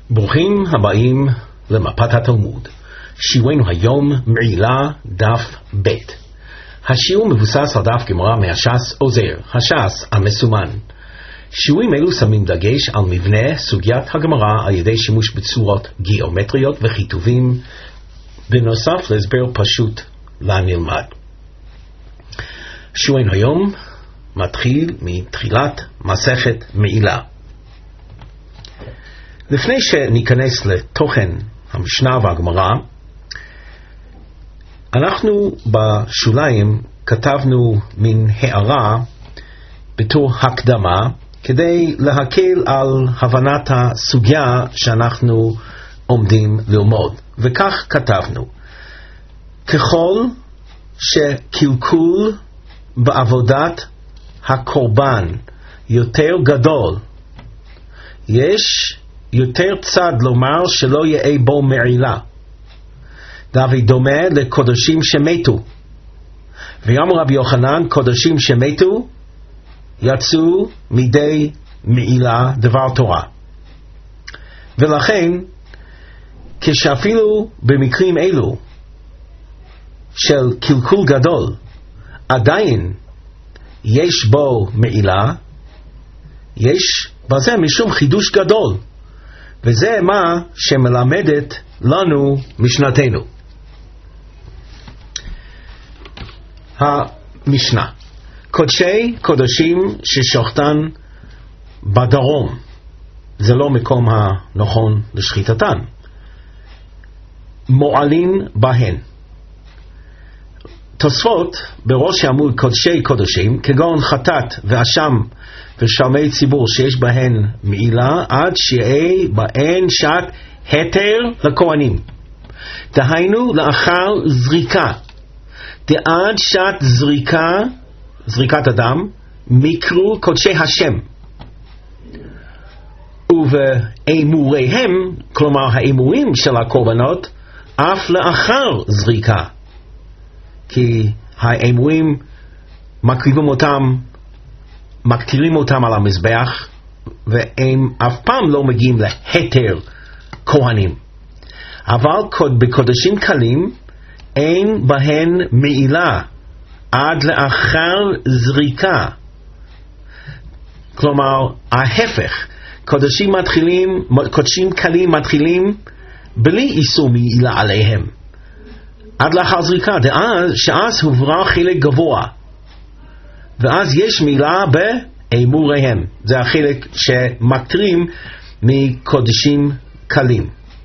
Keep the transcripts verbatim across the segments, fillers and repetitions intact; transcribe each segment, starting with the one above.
ברוכים הבאים למפת התלמוד. שיעורנו היום מעילה דף ב'. השיעור מבוסס על דף גמרא מהש"ס עוזר, הש"ס המסומן. שיעורים אלו שמים דגש על מבנה סוגיית הגמרא על ידי שימוש בצורות גיאומטריות וכיתובים, בנוסף להסבר פשוט לנלמד. שיעורנו היום מתחיל מתחילת מסכת מעילה. לפני שניכנס לתוכן המשנה והגמרא, אנחנו בשוליים כתבנו מן הערה בתור הקדמה כדי להקל על הבנת הסוגיה שאנחנו עומדים ללמוד. וכך כתבנו: ככל שקלקול בעבודת הקורבן יותר גדול, יש יותר צד לומר שלא יהיה בו מעילה. דוד דומה לקודשים שמתו. ויאמר רבי יוחנן, קודשים שמתו יצאו מידי מעילה דבר תורה. ולכן, כשאפילו במקרים אלו של קלקול גדול, עדיין יש בו מעילה, יש בזה משום חידוש גדול. וזה מה שמלמדת לנו משנתנו. המשנה: קודשי קודשים ששוחטן בדרום, זה לא מקום הנכון לשחיטתן, מועלין בהן. תוספות בראש העמוד קודשי קודשים, כגון חטאת ואשם ושלמי ציבור שיש בהן מעילה, עד שיהיה בהן שעת היתר לכהנים, דהיינו לאחר זריקה, דעד שעת זריקה, זריקת אדם, מקרו קודשי השם, ובאמוריהם, כלומר האמורים של הקורבנות, אף לאחר זריקה, כי האמורים מקריבים אותם, מקטירים אותם על המזבח, והם אף פעם לא מגיעים להיתר כהנים. אבל בקודשים קלים אין בהן מעילה עד לאחר זריקה. כלומר, ההפך, קודשים מתחילים, קודשים קלים מתחילים בלי איסור מעילה עליהם, עד לאחר זריקה, דאז שאז הוברא חלק גבוה, ואז יש מילה באמוריהם. זה החלק שמקטרים מקודשים קלים.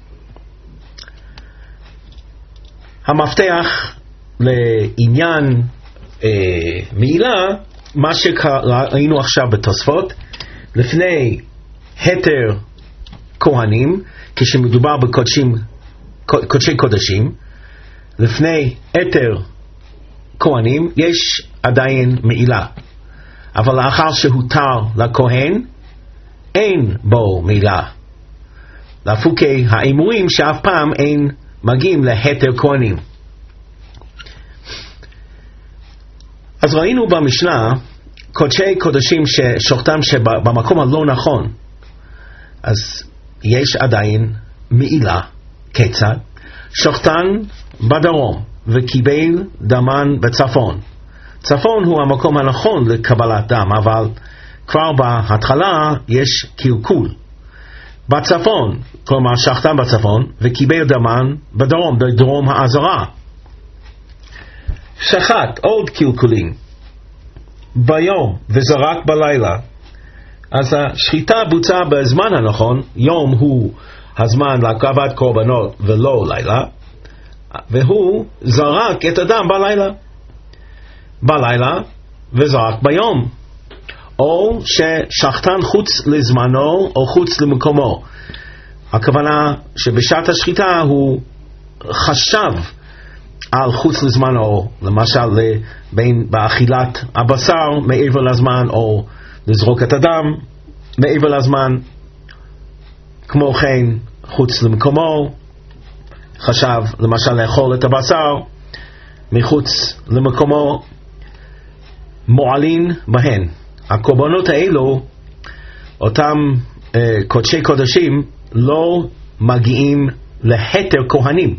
המפתח לעניין אה, מילה, מה שראינו עכשיו בתוספות, לפני היתר כהנים, כשמדובר בקודשים, קודשי קודשים, לפני היתר כהנים יש עדיין מעילה, אבל לאחר שהותר לכהן אין בו מעילה, לפוקי האמורים שאף פעם אין מגיעים להיתר כהנים. אז ראינו במשנה קודשי קודשים ששוחטם שבמקום הלא נכון, אז יש עדיין מעילה. כיצד? שוחטן בדרום וקיבל דמן בצפון. צפון הוא המקום הנכון לקבלת דם, אבל כבר בהתחלה יש קלקול בצפון, כלומר שחטן בצפון וקיבל דמן בדרום, בדרום העזרה. שחט עוד קלקולים ביום וזרק בלילה, אז השחיטה בוצעה בזמן הנכון. יום הוא הזמן להקרבת קורבנות ולא לילה, והוא זרק את הדם בלילה בלילה וזרק ביום, או ששחטן חוץ לזמנו או חוץ למקומו. הכוונה שבשעת השחיטה הוא חשב על חוץ לזמנו, למשל בין באכילת הבשר מעבר לזמן, או לזרוק את הדם מעבר לזמן. כמו כן חוץ למקומו, חשב למשל לאכול את הבשר מחוץ למקומו, מועלין בהן. הקורבנות האלו, אותם uh, קודשי קודשים, לא מגיעים להתר כהנים.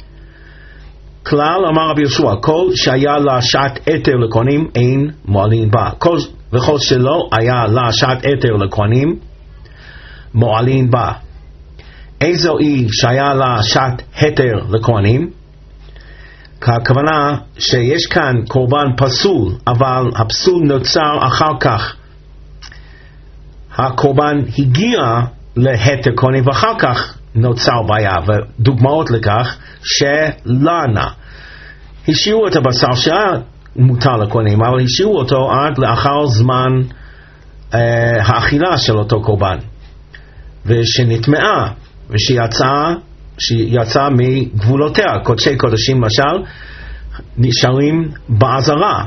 כלל אמר רבי יהושע, כל שהיה לה שעת התר לכהנים אין מועלין בה, כל, וכל שלא היה לה שעת התר לכהנים מועלין בה. איזו היא שהיה לה שעת התר לכהנים? הכוונה שיש כאן קורבן פסול, אבל הפסול נוצר אחר כך. הקורבן הגיע להתר כהנים ואחר כך נוצר בעיה, ודוגמאות לכך שלנה השאירו את הבשר שהיה מותר לכהנים, אבל השאירו אותו עד לאחר זמן אה, האכילה של אותו קורבן, ושנטמעה ושיצאה שיצא מגבולותיה. קודשי קודשים למשל נשארים בעזרה.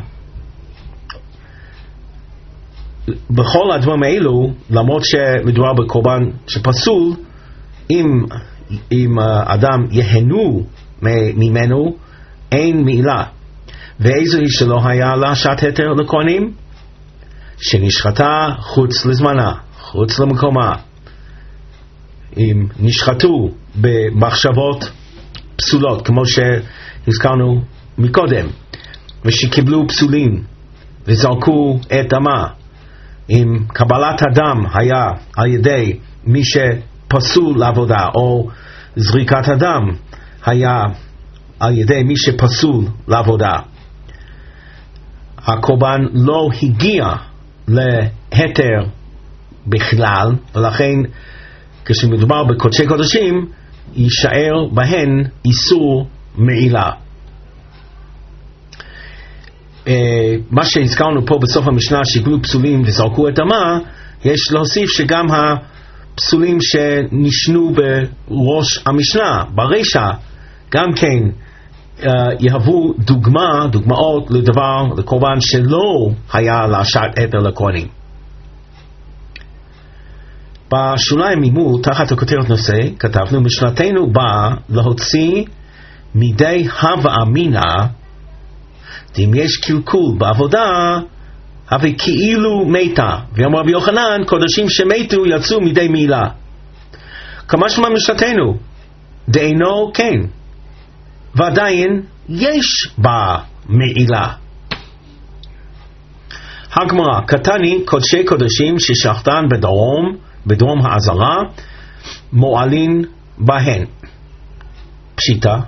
בכל הדברים האלו, למרות שמדובר בקורבן שפסול, אם, אם אדם יהנו ממנו, אין מעילה. ואיזו היא שלא היה לה שעת התר לכהנים? שנשחטה חוץ לזמנה, חוץ למקומה. אם נשחטו במחשבות פסולות, כמו שהזכרנו מקודם, ושקיבלו פסולים וזרקו את דמה, אם קבלת הדם היה על ידי מי שפסול לעבודה, או זריקת הדם היה על ידי מי שפסול לעבודה, הקורבן לא הגיע להתר בכלל, ולכן כשמדובר בקודשי קודשים יישאר בהן איסור מעילה. מה שהזכרנו פה בסוף המשנה, שקיבלו פסולים וזרקו את דמה, יש להוסיף שגם הפסולים שנשנו בראש המשנה, ברשע, גם כן יהוו דוגמה, דוגמאות לדבר, לקורבן שלא היה לה שעת התר לכהנים. בשוליים מימוד, תחת הכותרת נושא, כתבנו, משנתנו באה להוציא מידי הווה אמינא, אם יש קלקול בעבודה, הווה כאילו מתה. ואמר רבי יוחנן, קודשים שמתו יצאו מידי מעילה. כמה שמה משנתנו? דאינו כן. ועדיין יש בה מעילה. הגמרא, קטני קודשי קודשים ששחטן בדרום, בדרום העזרה, מועלין בהן. פשיטה,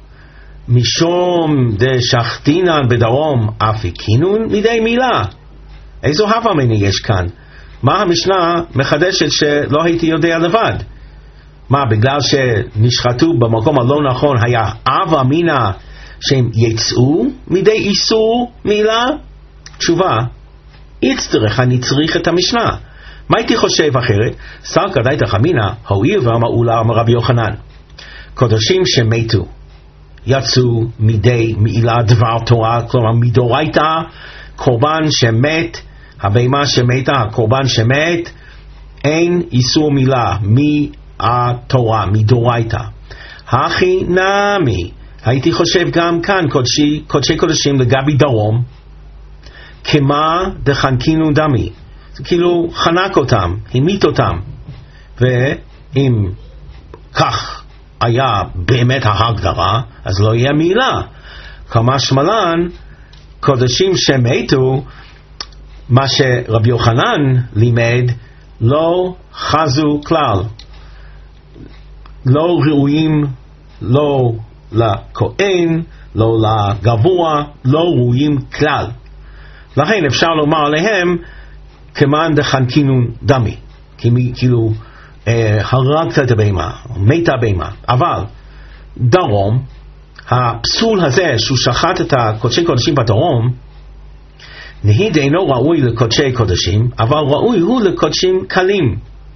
משום דשחטינן בדרום אפיקינון מידי מילה. איזו הווה מני יש כאן? מה המשנה מחדשת שלא הייתי יודע לבד? מה, בגלל שנשחטו במקום הלא נכון היה הווה מינה שהם יצאו מידי איסור מילה? תשובה, יצטרך אני צריך את המשנה. מה הייתי חושב אחרת? שר כדאי תחמינה, הועיל ואמרו לה רבי יוחנן, קודשים שמתו יצאו מידי מעילה דבר תורה, כלומר מדורייתא, קורבן שמת, הבהמה שמתה, הקורבן שמת, אין איסור מילה מהתורה, מדורייתא. הכי נמי, הייתי חושב גם כאן קודשי, קודשי קודשים לגבי דרום, כמה דחנקינו דמי, זה כאילו חנק אותם, המיט אותם, ואם כך היה באמת ההגדרה, אז לא יהיה מילה. כמה שמלן, קודשים שמתו, מה שרבי יוחנן לימד, לא חזו כלל. לא ראויים, לא לכהן, לא לגבוה, לא ראויים כלל. לכן אפשר לומר עליהם, כמאן דחנקינון דמי. כאילו, אה, הרגת את הבהמה, מתה הבהמה. אבל, דרום, הפסול הזה שהוא שחט את הקודשי קודשים בדרום, נהיד אינו ראוי לקודשי קודשים, אבל ראוי הוא לקודשים קלים.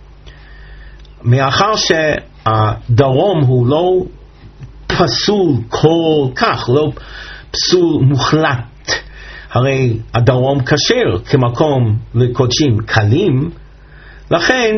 מאחר שהדרום הוא לא פסול כל כך, לא פסול מוחלט, הרי הדרום כשר כמקום לקודשים קלים, לכן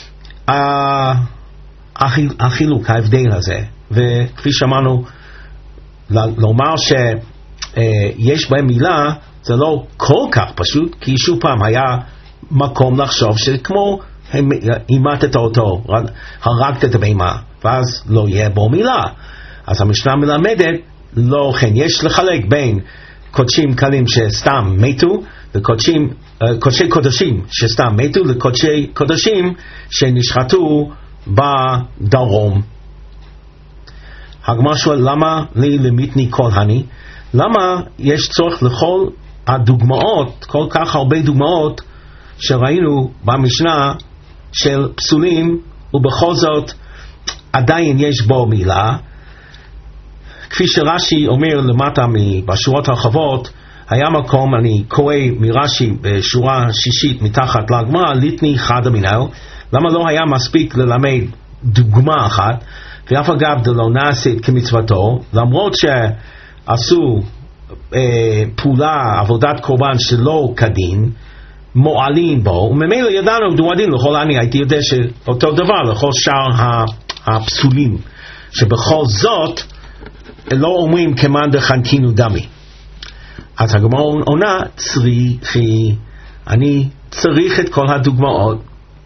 החילוק, ההבדל הזה, וכפי שאמרנו, לומר שיש בהם מילה, זה לא כל כך פשוט, כי שוב פעם היה מקום לחשוב שכמו אימתת אותו, הרגת את הבהמה, ואז לא יהיה בו מילה. אז המשנה מלמדת, לא כן, יש לחלק בין קודשים קלים שסתם מתו, וקודשים, קודשי קודשים שסתם מתו, לקודשי קודשים שנשחטו בדרום. הגמרא שואל, למה לי למיתני כל הני? למה יש צורך לכל הדוגמאות, כל כך הרבה דוגמאות שראינו במשנה של פסולים, ובכל זאת עדיין יש בו מילה? כפי שרש"י אומר למטה בשורות הרחבות, היה מקום, אני קורא מרש"י בשורה שישית מתחת לגמרא, ליתני חד אמינהו, למה לא היה מספיק ללמד דוגמה אחת, ואף אגב דלא נעשית כמצוותו, למרות שעשו אה, פעולה, עבודת קורבן שלא כדין, מועלים בו, וממילא ידענו דו הדין לכל אני, הייתי יודע שאותו דבר לכל שאר הפסולים, שבכל זאת לא אומרים כמאן דחנקינו דמי. אז הגמרא עונה, צריכי, אני צריך את כל הדוגמאות.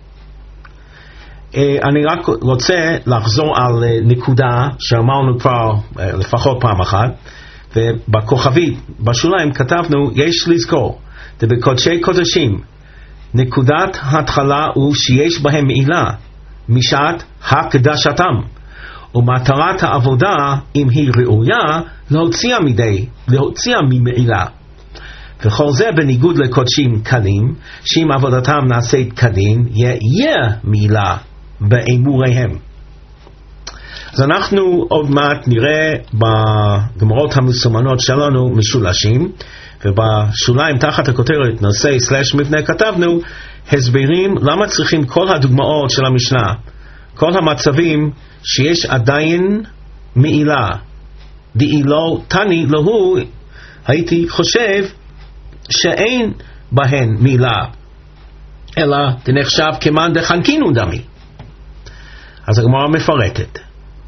אני רק רוצה לחזור על נקודה שאמרנו כבר לפחות פעם אחת, ובכוכבית בשוליים כתבנו, יש לזכור, ובקודשי קודשים נקודת התחלה הוא שיש בהם מעילה משעת הקדשתם, ומטרת העבודה, אם היא ראויה, להוציאה מדי, להוציאה ממעילה. וכל זה בניגוד לקודשים קלים, שאם עבודתם נעשית כדין, יהיה מעילה באמוריהם. אז אנחנו עוד מעט נראה בגמרות המסומנות שלנו משולשים, ובשוליים תחת הכותרת נושא סלש מבנה כתבנו הסברים למה צריכים כל הדוגמאות של המשנה, כל המצבים שיש עדיין מעילה. דאילו תני להו, הייתי חושב שאין בהן מעילה, אלא תנחשב כמאן דחנקינו דמי. אז הגמרא מפרטת,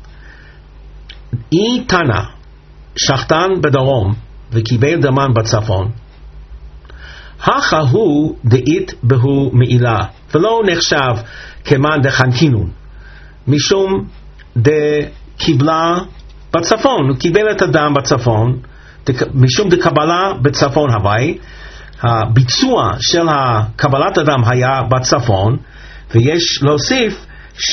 אי תנא שחטן בדרום וקיבל דמן בצפון, הכא הוא דאית בהו מעילה, ולא נחשב כמאן דחנקינון, משום דקיבלה בצפון, הוא קיבל את הדם בצפון, משום דקבלה בצפון הווי, הביצוע של קבלת הדם היה בצפון, ויש להוסיף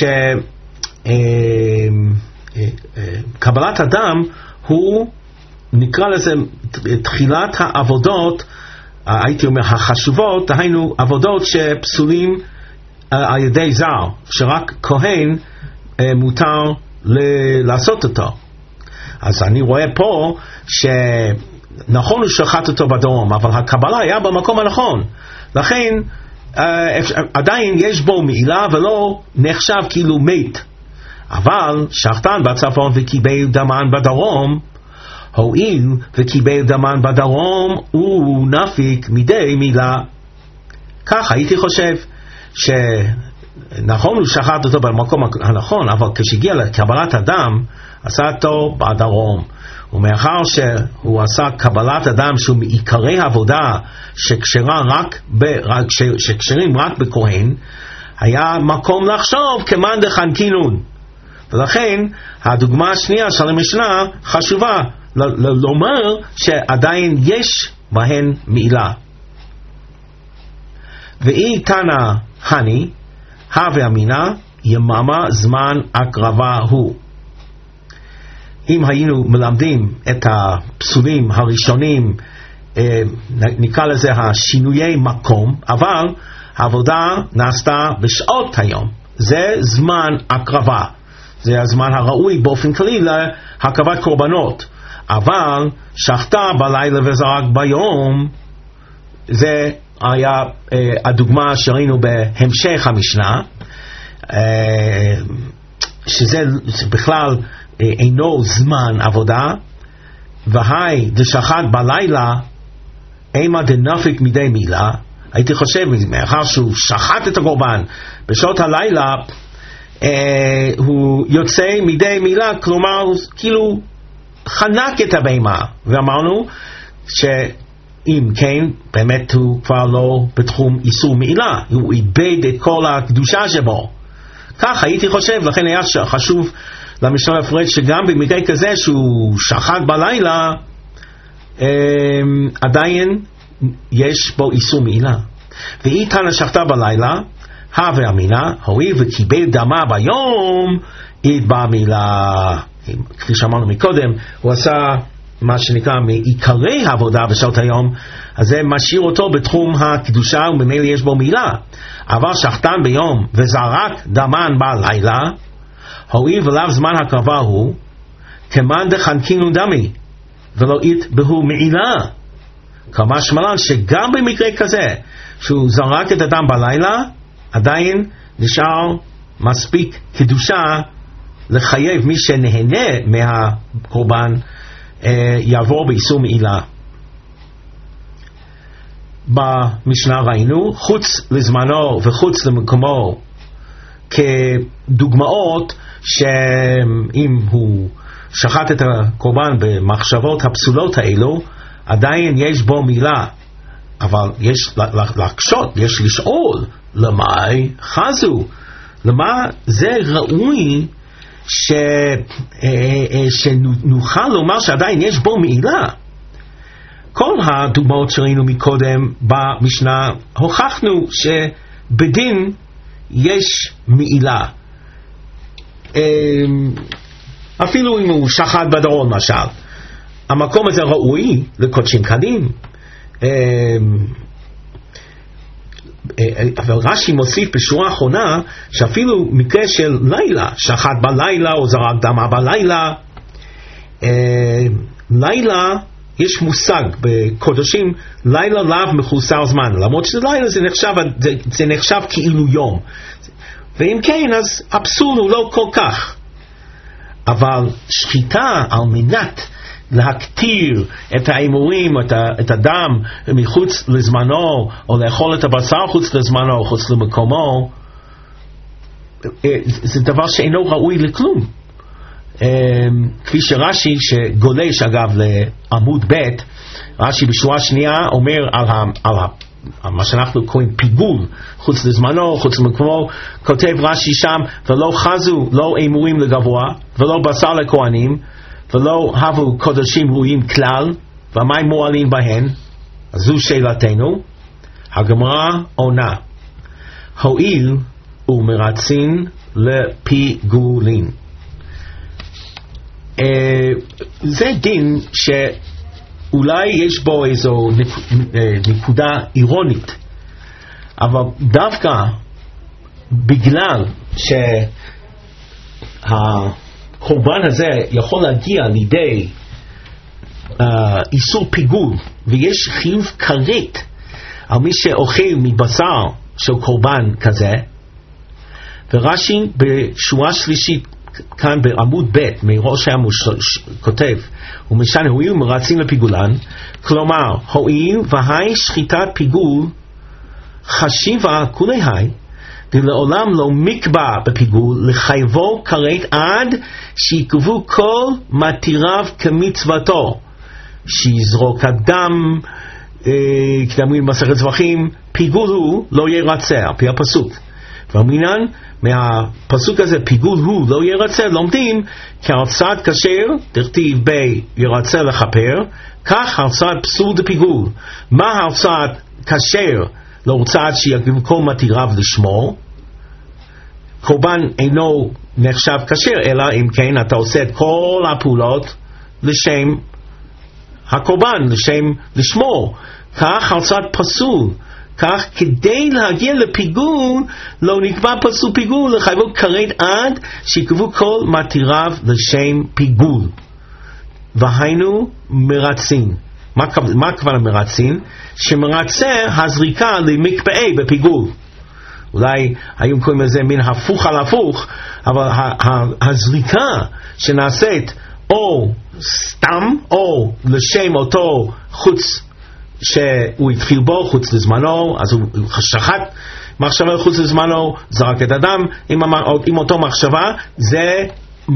שקבלת הדם הוא נקרא לזה תחילת העבודות, הייתי אומר החשובות, היינו עבודות שפסולים על ידי זר, שרק כהן מותר לעשות אותו. אז אני רואה פה שנכון הוא שחט אותו בדרום, אבל הקבלה היה במקום הנכון, לכן עדיין יש בו מעילה ולא נחשב כאילו מת. אבל שחטן בצפון וקיבל דמן בדרום, הואיל וקיבל דמן בדרום הוא נפיק מדי מילה. כך הייתי חושב שנכון הוא שחט אותו במקום הנכון, אבל כשהגיע לקבלת הדם עשה אותו בדרום, ומאחר שהוא עשה קבלת הדם שהוא מעיקרי העבודה שקשרה רק ב, רק, שקשרים רק בכהן, היה מקום לחשוב כמאן דחנקינון, ולכן הדוגמה השנייה של המשנה חשובה לומר שעדיין יש בהן מעילה. ואי תנא הני הווה אמינא יממה זמן הקרבה הוא. אם היינו מלמדים את הפסולים הראשונים, נקרא לזה השינויי מקום, אבל העבודה נעשתה בשעות היום, זה זמן הקרבה, זה הזמן הראוי באופן כללי להקרבת קורבנות. אבל שחטה בלילה וזרק ביום, זה היה אה, הדוגמה שראינו בהמשך המשנה, אה, שזה בכלל אה, אינו זמן עבודה. והי דשחט בלילה אימה דנפיק מדי מילה, הייתי חושב מאחר שהוא שחט את הקורבן בשעות הלילה, אה, הוא יוצא מדי מילה, כלומר כאילו חנק את הבהמה. ואמרנו ש אם כן, באמת הוא כבר לא בתחום איסור מעילה, הוא איבד את כל הקדושה שבו. כך הייתי חושב, לכן היה חשוב למשנה לפרט שגם במקרה כזה שהוא שחט בלילה, עדיין יש בו איסור מעילה. ואיתן שחטה בלילה, הווה אמינה, הואיל וקיבל דמה ביום, יתבע מעילה. כפי שאמרנו מקודם, הוא עשה מה שנקרא מעיקרי העבודה בשעות היום, אז זה משאיר אותו בתחום הקדושה וממילא יש בו מעילה. אבל שחטן ביום וזרק דמן בלילה, הואיל ולאו זמן הקרבה הוא, כמאן דחנקינו דמי, ולא יתבעו מעילה. כלומר שמלן שגם במקרה כזה, שהוא זרק את הדם בלילה, עדיין נשאר מספיק קדושה לחייב מי שנהנה מהקורבן אה, יעבור באיסור מעילה. במשנה ראינו חוץ לזמנו וחוץ למקומו כדוגמאות שאם הוא שחט את הקורבן במחשבות הפסולות האלו עדיין יש בו מילה, אבל יש להקשות, יש לשאול למה חזו, למה זה ראוי ש... שנוכל לומר שעדיין יש בו מעילה. כל הדוגמאות שראינו מקודם במשנה הוכחנו שבדין יש מעילה, אפילו אם הוא שחט בדרון למשל, המקום הזה ראוי לקודשים קדים. אבל רש"י מוסיף בשורה האחרונה שאפילו מקרה של לילה, שחט בלילה או זרק דמה בלילה, לילה יש מושג בקודשים, לילה לאו מחוסר זמן, למרות שלילה זה נחשב, זה, זה נחשב כאילו יום, ואם כן אז הפסול הוא לא כל כך. אבל שחיטה על מנת להקטיר את האימורים, את, את הדם מחוץ לזמנו, או לאכול את הבשר חוץ לזמנו, חוץ למקומו, זה דבר שאינו ראוי לכלום. כפי שרש"י שגולש אגב לעמוד ב', רש"י בשורה שנייה אומר על, ה, על ה, מה שאנחנו קוראים פיגול, חוץ לזמנו, חוץ למקומו, כותב רש"י שם, ולא חזו, לא אימורים לגבוה, ולא בשר לכהנים, ולא הבו קודשים ראויים כלל, והמים מועלים בהן. אז זו שאלתנו. הגמרא עונה, הואיל ומרצין לפיגולין. Uh, זה דין שאולי יש בו איזו נקודה אירונית, אבל דווקא בגלל שהקורבן הזה יכול להגיע לידי uh, איסור פיגול, ויש חיוב כרת על מי שאוכל מבשר של קורבן כזה, ורש"י בשורה שלישית כאן בעמוד ב' מראש העמוד כותב, ומשנה הואיל מרצין לפיגולן, כלומר הואיל והי שחיטת פיגול חשיבה כולי היי, ולעולם לא מקבע בפיגול, לחייבו כרת עד שיקבו כל מתיריו כמצוותו, שיזרוק הדם כדאמרים במסכת זבחים, פיגול הוא לא ירצה, על פי הפסוק. ואמרינן מהפסוק הזה פיגול הוא לא ירצה, לומדים כי הרצאת כשר דכתיב בי ירצה לכפר, כך הרצאת פסול דפיגול. מה הרצאת כשר להרצאת שיגבו כל מתיריו לשמור? קורבן אינו נחשב כשר, אלא אם כן אתה עושה את כל הפעולות לשם הקורבן, לשם לשמור. כך הרצאת פסול, כך כדי להגיע לפיגול לא נקבע פסול פיגול, לחייבו כרת עד שיקבו כל מתיריו לשם פיגול. והיינו מרצין. מה, מה כבר מרצין? שמרצה הזריקה למקפאי בפיגול. אולי היום קוראים לזה מן הפוך על הפוך, אבל הזריקה שנעשית או סתם או לשם אותו חוץ שהוא התחיל בו חוץ לזמנו, אז הוא שחט מחשבה חוץ לזמנו, זרק את הדם עם, עם אותו מחשבה, זה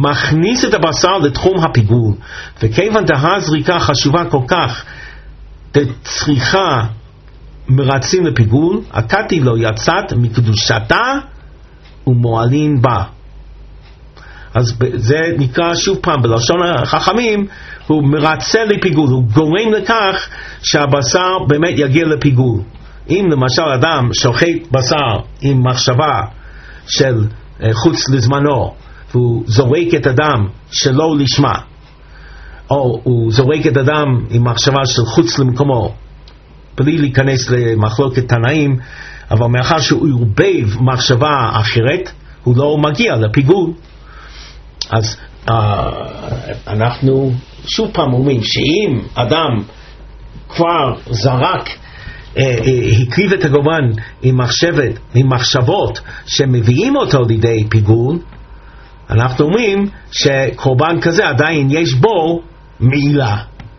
מכניס את הבשר לתחום הפיגול. וכיוון דהה זריקה חשובה כל כך דצריכה מרצים לפיגול, עתתי לו יצאת מקדושתה ומועלין בה. אז זה נקרא שוב פעם בלשון החכמים, הוא מרצה לפיגול, הוא גורם לכך שהבשר באמת יגיע לפיגול. אם למשל אדם שוחט בשר עם מחשבה של חוץ לזמנו, והוא זורק את הדם שלא לשמה, או הוא זורק את הדם עם מחשבה של חוץ למקומו, בלי להיכנס למחלוקת תנאים, אבל מאחר שהוא ערבב מחשבה אחרת, הוא לא מגיע לפיגול. אז uh, אנחנו שוב פעם אומרים שאם אדם כבר זרק, uh, uh, הקריב את הקורבן עם מחשבת, עם מחשבות שמביאים אותו לידי פיגול, אנחנו אומרים שקורבן כזה עדיין יש בו מעילה.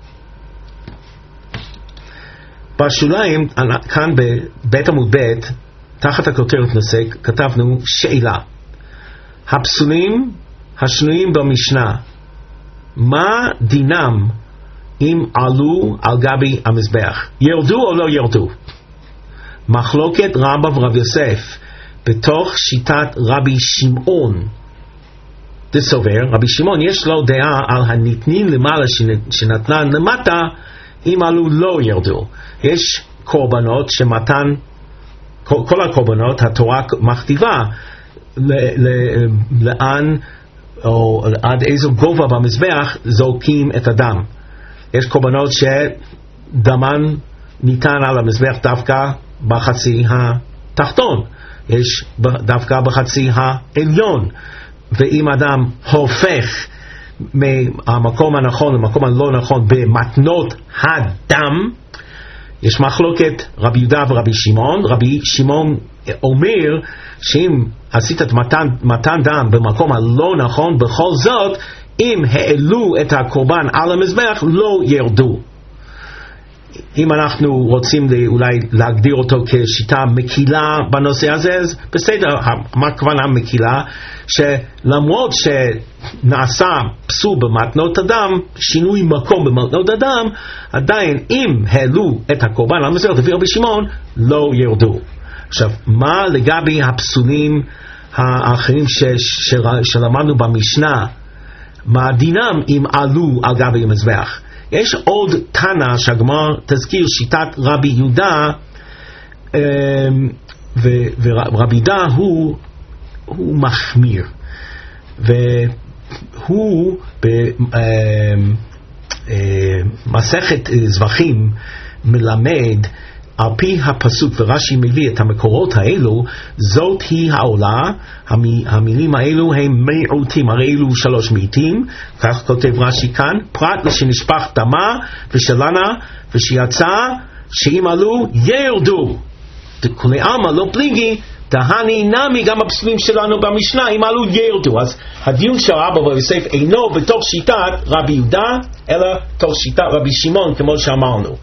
בשוליים, כאן בבית עמוד ב', תחת הכותרת נושא, כתבנו שאלה. הפסולים השנויים במשנה, מה דינם אם עלו על גבי המזבח? ירדו או לא ירדו? מחלוקת רבא ורב יוסף בתוך שיטת רבי שמעון דסובר. רבי שמעון יש לו דעה על הניתנים למעלה שנתנן למטה, אם עלו לא ירדו. יש קורבנות שמתן, כל, כל הקורבנות התורה מכתיבה ל, ל, לאן או עד איזו גובה במזבח זורקים את הדם. יש קורבנות שדמן ניתן על המזבח דווקא בחצי התחתון, יש דווקא בחצי העליון. ואם אדם הופך מהמקום הנכון למקום הלא נכון במתנות הדם, יש מחלוקת רבי יהודה ורבי שמעון. רבי שמעון אומר שאם עשית את מתן, מתן דם במקום הלא נכון, בכל זאת אם העלו את הקורבן על המזבח לא ירדו. אם אנחנו רוצים אולי להגדיר אותו כשיטה מקילה בנושא הזה, אז בסדר. מה הכוונה מקילה? שלמרות שנעשה פסול במתנות הדם, שינוי מקום במתנות הדם, עדיין אם העלו את הקורבן על המזבח לפי רבי שמעון לא ירדו. עכשיו, מה לגבי הפסולים האחרים ש, ש, שלמדנו במשנה? מה דינם אם עלו על גבי המזבח? יש עוד תנא שהגמרא תזכיר שיטת רבי יהודה, ורבי יהודה הוא, הוא מחמיר, והוא במסכת זבחים מלמד על פי הפסוק, ורש"י מביא את המקורות האלו, זאת היא העולה, המילים האלו הם מיעוטים, הרי אלו שלוש מיעוטים, כך כותב רש"י כאן, פרט לשנשפך דמה ושלנה ושיצא, שאם עלו ירדו, דכולי עלמא לא פליגי, דהני נמי גם הפסולים שלנו במשנה, אם עלו ירדו. אז הדיון של רבא ויוסף אינו בתוך שיטת רבי יהודה, אלא בתוך שיטת רבי שמעון, כמו שאמרנו.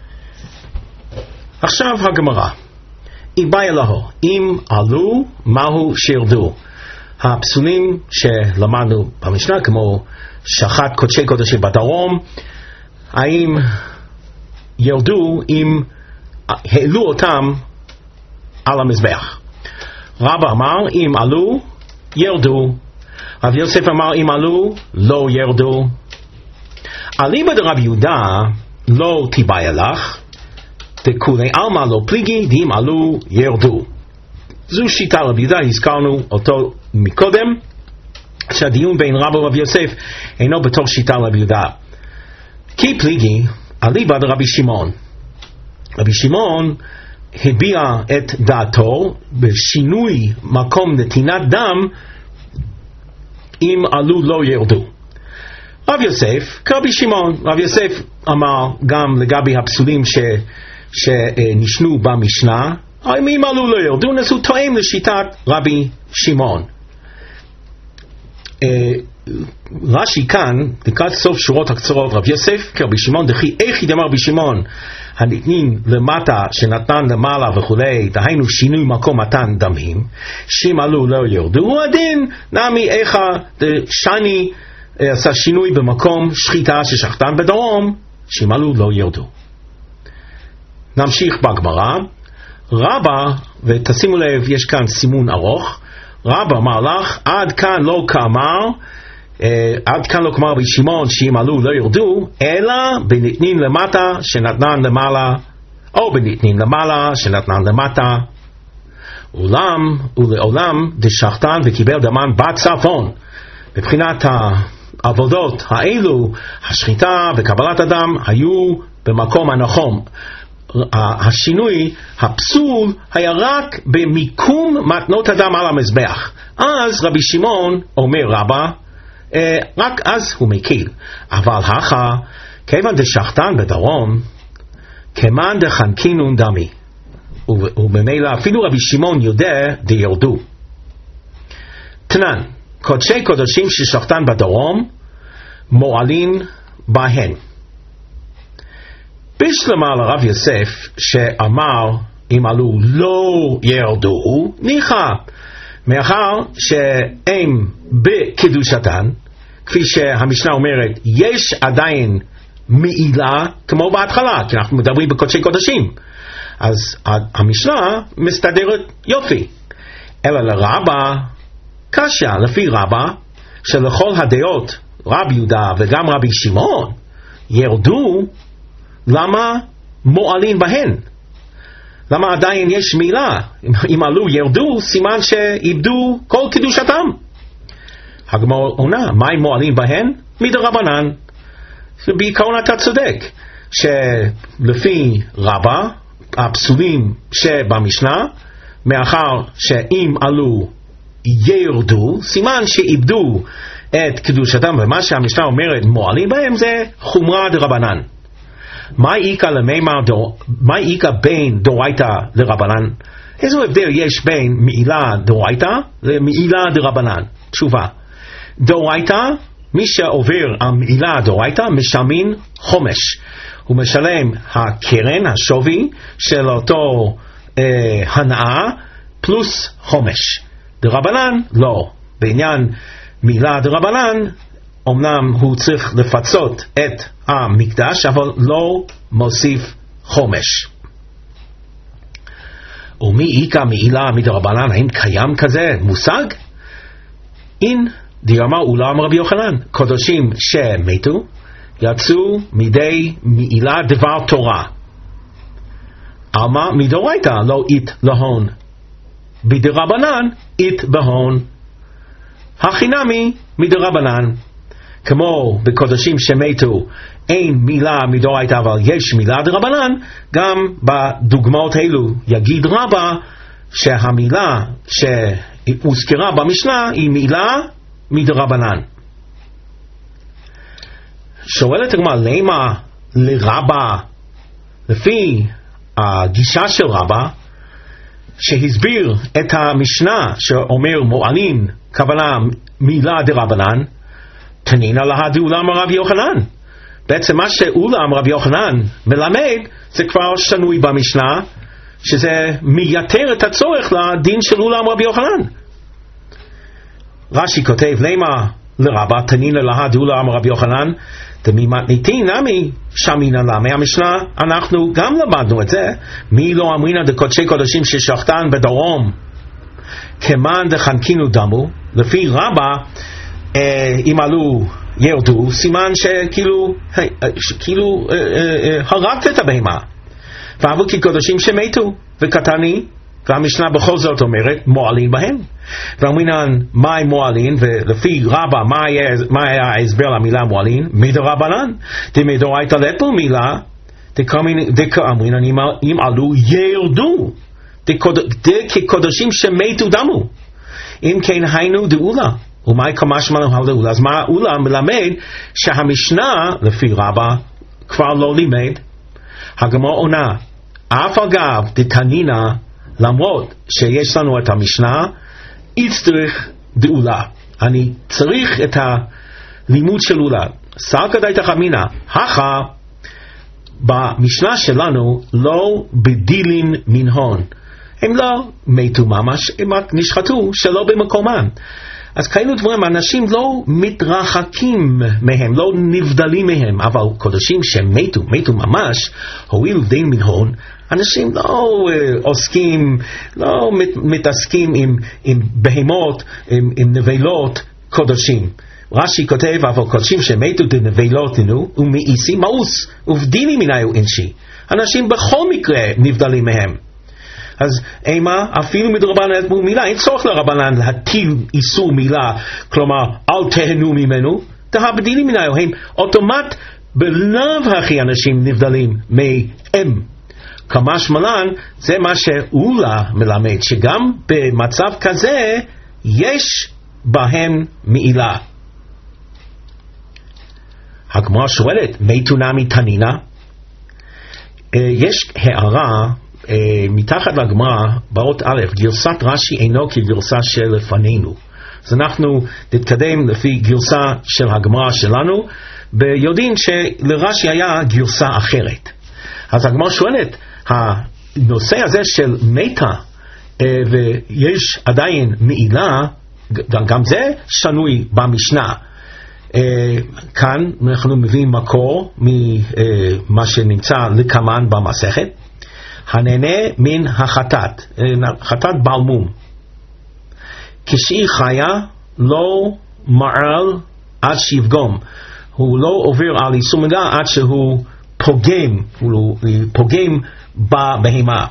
עכשיו הגמרא, איבאי להו, אם עלו, מהו שירדו? הפסולים שלמדנו במשנה, כמו שחט קודשי קודשים בדרום, האם ירדו אם העלו אותם על המזבח? רבא אמר, אם עלו, ירדו. רב יוסף אמר, אם עלו, לא ירדו. אליבא דרבי יהודה, לא תיבאי לך, דכולי עלמא לא פליגי, דאם עלו ירדו. זו שיטה רבי יהודה, הזכרנו אותו מקודם, שהדיון בין רבא ורבי יוסף אינו בתוך שיטה רבי יהודה. כי פליגי, אליבא דרבי שמעון. רבי שמעון הביע את דעתו בשינוי מקום נתינת דם, אם עלו לא ירדו. רב יוסף, כרבי שמעון, רב יוסף אמר גם לגבי הפסולים ש... שנשנו במשנה, אם עלו לא ירדו, נסו תואם לשיטת רבי שמעון. רש"י כאן, לקראת סוף שורות הקצרות, רב יוסף כרבי שמעון דכי איך ידמר רבי שמעון הנתנים למטה שנתן למעלה וכולי, דהיינו שינוי מקום מתן דמים, שאם עלו לא ירדו, הוא הדין נמי איכה שני עשה שינוי במקום שחיטה ששחטן בדרום, שאם עלו לא ירדו. נמשיך בגמרא. רבא, ותשימו לב, יש כאן סימון ארוך, רבא אמר לך, עד כאן לא כאמר, אה, עד כאן לא כאמר בשמעון שאם עלו לא ירדו, אלא בנתנין למטה שנתנן למעלה, או בנתנין למעלה שנתנן למטה. אולם ולעולם דשחטן וקיבל דמן בצפון. מבחינת העבודות האלו, השחיטה וקבלת הדם היו במקום הנכון. השינוי, הפסול, היה רק במיקום מתנות הדם על המזבח. אז רבי שמעון אומר רבא, אה, רק אז הוא מקיל. אבל הכה, כיוון דשחטן בדרום, כמן דחנקינון דמי. ובמילא אפילו רבי שמעון יודע דירדו. תנן, קודשי קודשים ששחטן בדרום, מועלין בהן. בשלמה לרב יוסף שאמר אם עלו לא ירדו, ניחא, מאחר שהם בקדושתן, כפי שהמשנה אומרת, יש עדיין מעילה כמו בהתחלה, כי אנחנו מדברים בקודשי קודשים, אז המשנה מסתדרת יופי. אלא לרבא קשה, לפי רבא, שלכל הדעות רב יהודה וגם רבי שמעון ירדו, למה מועלין בהן? למה עדיין יש מילה? אם עלו ירדו, סימן שאיבדו כל קדושתם. הגמרא עונה, מה אם מועלין בהן? מדרבנן. בעיקרון אתה צודק, שלפי רבא, הפסולים שבמשנה, מאחר שאם עלו ירדו, סימן שאיבדו את קדושתם, ומה שהמשנה אומרת מועלין בהם זה חומרה דרבנן. מה איקה למימה דו, מה איקה בין דורייתא לרבנן? איזו הבדל יש בין מעילה דורייתא למעילה דרבנן? תשובה, דורייתא, מי שעובר המעילה דורייתא משלמים חומש, הוא משלם הקרן, השווי של אותו אה, הנאה פלוס חומש. דרבנן לא, בעניין מעילה דרבנן אמנם הוא צריך לפצות את המקדש, אבל לא מוסיף חומש. ומי איקה מעילה מדרבנן, האם קיים כזה מושג? אין דיאמר אולם רבי יוחנן, קודשים שמתו יצאו מידי מעילה דבר תורה. אלמה מדורייתא לא אית להון, בדרבנן אית בהון. החינמי מדרבנן, כמו בקודשים שמתו אין מילה מדורייתא אבל יש מילה דרבנן, גם בדוגמאות אלו יגיד רבא שהמילה שהוזכרה במשנה היא מילה מדרבנן. שואלת הגמרא, למה לרבא, לפי הגישה של רבא שהסביר את המשנה שאומר מועלין כוונה מילה דרבנן, תנינא להא דאולם רבי יוחנן. בעצם מה שאולם רבי יוחנן מלמד זה כבר שנוי במשנה, שזה מייתר את הצורך לדין של אולם רבי יוחנן. רש"י כותב, למה לרבא תנינא להא דאולם רבי יוחנן, דמתניתין נמי שמינא לה. מהמשנה אנחנו גם למדנו את זה, מי לא אמרינא דקודשי קודשים ששחטן בדרום כמן דחנקינו דמו. לפי רבא אם עלו ירדו, סימן שכאילו כאילו הרגת את הבהמה, ועבו כקודשים שמתו וקטני, והמשנה בכל זאת אומרת מועלין בהם. ואומרינן מהי מועלין, ולפי רבא מה היה ההסבר למילה מועלין? מדרבנן, דמדורייתא לפה מילה דקאמרינן אם עלו ירדו דקקודשים שמתו דמו. אם כן היינו דאולה, ומאי כמשמע לנו דאולה. אז מה אולה מלמד? שהמשנה לפי רבא כבר לא לימד. הגמרא עונה, אף אגב דתנינא, למרות שיש לנו את המשנה, יצטרך דאולה, אני צריך את הלימוד של אולה. סלקא דייתא אמינא, הכה במשנה שלנו לא בדילין מן הון, הם לא מתו ממש, הם רק נשחטו שלא במקומם. אז כאלו דברים, אנשים לא מתרחקים מהם, לא נבדלים מהם, אבל קודשים שמתו, מתו ממש, הואילו דין מן הון, אנשים לא uh, עוסקים, לא מת, מתעסקים עם, עם בהמות, עם, עם נבלות קודשים. רש"י כותב, אבל קודשים שמתו דנבלות לנו, ומאיסי מאוס, ובדיני מנהיו אינשי. אנשים בכל מקרה נבדלים מהם. אז אימה, אפילו מדרבנן מול מילה, אין צורך לרבנן להטיל איסור מילה, כלומר, אל תהנו ממנו, תהבדיני מנהיו, הם אוטומט בלב הכי אנשים נבדלים מהם. כמשמען, זה מה שאולה מלמד, שגם במצב כזה, יש בהם מעילה. הגמרא שואלת, מתו נמי תנינה? יש הערה מתחת לגמרא, באות א', גרסת רש"י אינו כגרסה שלפנינו. אז אנחנו נתקדם לפי גרסה של הגמרא שלנו, ביודעים שלרש"י היה גרסה אחרת. אז הגמרא שואלת, הנושא הזה של מתה, ויש עדיין מעילה, גם זה שנוי במשנה. כאן אנחנו מביאים מקור ממה שנמצא לקמן במסכת, הנהנה מן החטאת, חטאת בלמום, כשהיא חיה לא מעל עד שיפגום, הוא לא עובר על איסור מגע עד שהוא פוגם, הוא פוגם בבהמה,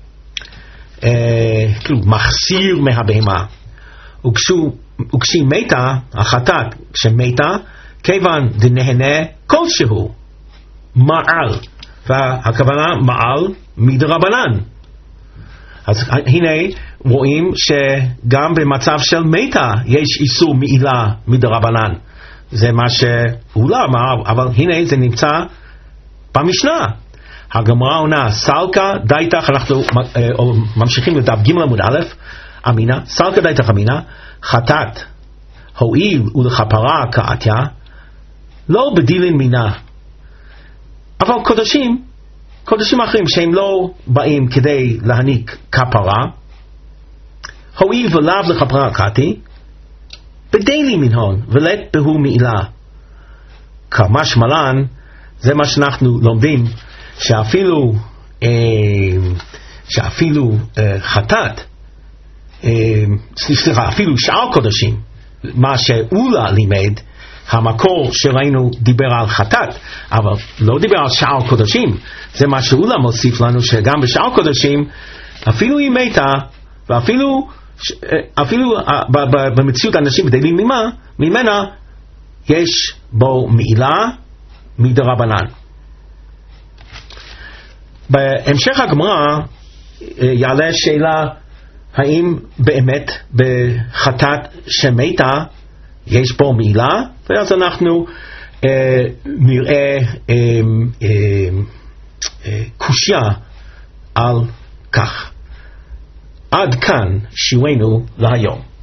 כאילו מחסיר מהבהמה. וכשהיא מתה, החטאת כשמתה, כיוון דנהנה כלשהו מעל, והכוונה מעל מדרבנן. אז הנה רואים שגם במצב של מתה יש איסור מעילה מדרבנן. זה מה שאולה אמר, אבל הנה זה נמצא במשנה. הגמרא עונה, סלקה דייתך, אנחנו ממשיכים לדף ג' עמוד א', אמינה, סלקה דייתך אמינה, חטאת, הואיל ולכפרה כעתיה, לא בדילין מינה. אבל קודשים, קודשים אחרים שהם לא באים כדי להעניק כפרה, הואיל ולאו לכפרה כעתי, בדילין מנהון, ולט בהו מעילה. כמשמען, זה מה שאנחנו לומדים, שאפילו, אה, שאפילו אה, חטאת, סליחה, אפילו שאר קודשים, מה שאולה לימד, המקור שראינו דיבר על חטאת, אבל לא דיבר על שאר קודשים. זה מה שאולה מוסיף לנו, שגם בשאר קודשים, אפילו היא מתה, ואפילו אפילו במציאות אנשים גדלים ממנה, יש בו מעילה מדרבנן. בהמשך הגמרא יעלה שאלה, האם באמת בחטאת שמתה יש פה מעילה? ואז אנחנו אה, נראה אה, אה, אה, קושיה על כך. עד כאן שיעורנו להיום.